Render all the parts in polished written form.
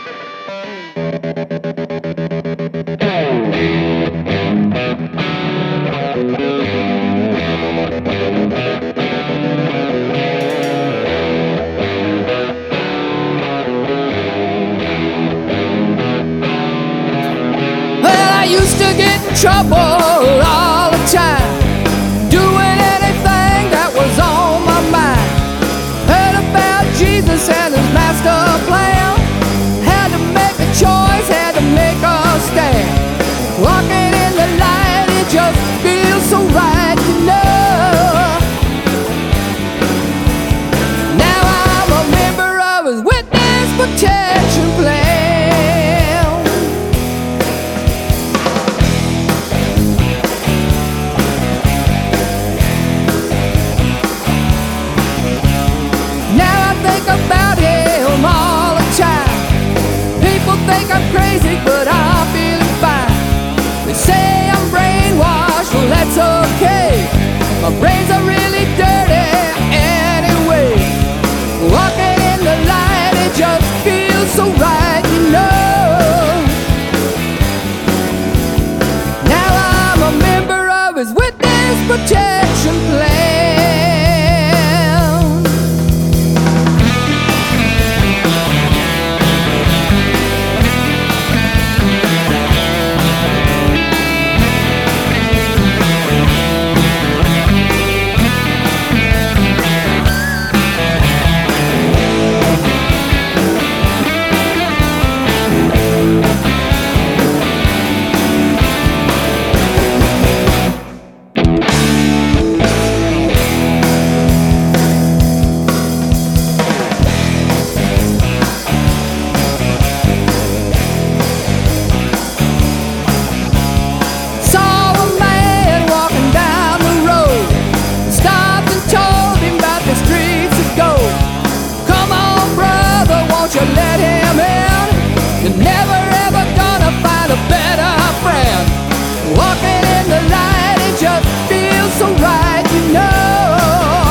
Used to get in trouble all the time, doing anything that was on my mind. Heard about Jesus and his master plan. Had to make a choice, had to make a stand. Walking in the light, it just feels so right, you know. Now I'm a member of his witness protection plan. About him all the time. People think I'm crazy, but I'm feeling fine. They say I'm brainwashed, well that's okay. My brains are really dirty anyway. Walking in the light, it just feels so right, you know. Now I'm a member of his witness protection plan. Let him in. You're never ever gonna find a better friend. Walking in the light, it just feels so right, you know.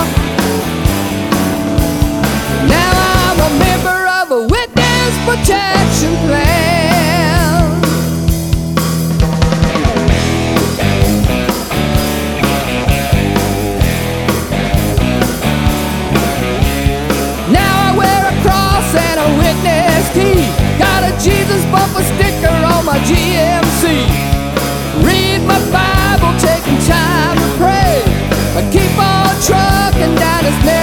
Now I'm a member of a witness protection plan. Now I wear a cross and a witness key. Got a Jesus bumper sticker on my GMC. Read my Bible, taking time to pray. I keep on trucking down this